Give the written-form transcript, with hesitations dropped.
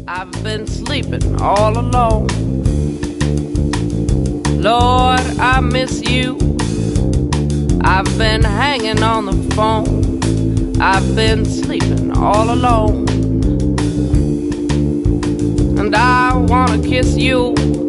I've been sleeping all alone. Lord, I miss you. I've been hanging on the phone. I've been sleeping all alone. And I wanna kiss you.